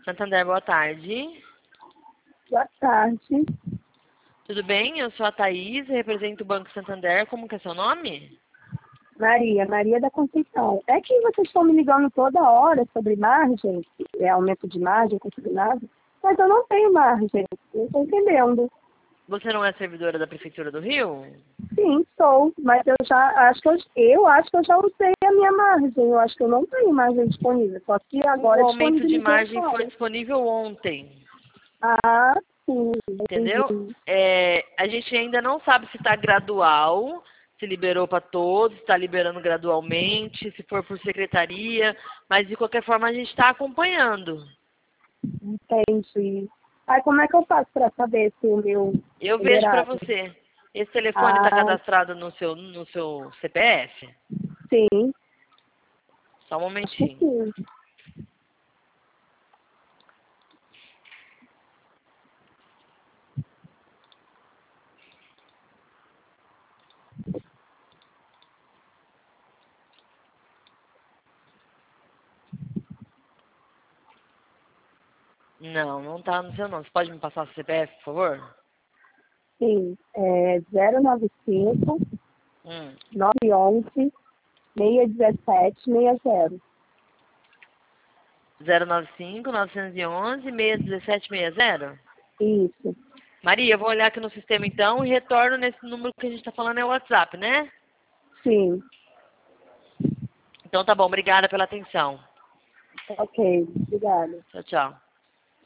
Santander, boa tarde. Boa tarde. Tudo bem? Eu sou a Thaís, represento o Banco Santander. Como que é seu nome? Maria da Conceição. É que vocês estão me ligando toda hora sobre margem, aumento de margem, consignado, mas eu não tenho margem, não estou entendendo. Você não é servidora da Prefeitura do Rio? Sim, sou, mas eu acho que eu já usei a minha margem, eu acho que eu não tenho margem disponível, só que agora O aumento de disponibilizou margem foi agora. disponível ontem, Ah, sim, entendeu? entendi. A gente ainda não sabe se está gradual, se liberou para todos, se está liberando gradualmente, se for por secretaria, mas de qualquer forma a gente está acompanhando. Entendi. Aí como é que eu faço para saber se o meu Eu vejo para liberado? você. Esse telefone está Ah, cadastrado no seu CPF? sim, Só um acho que momentinho. sim. Não, não tá no seu nome. Você pode me passar o CPF, por favor? Sim, é 095 Hum. 911 617 60. 095 911 617 60? Isso, Maria, eu vou olhar aqui no sistema então e retorno nesse número que a gente está falando, é o WhatsApp, né? sim, Então tá bom, obrigada pela atenção. ok, obrigada. Tchau, tchau.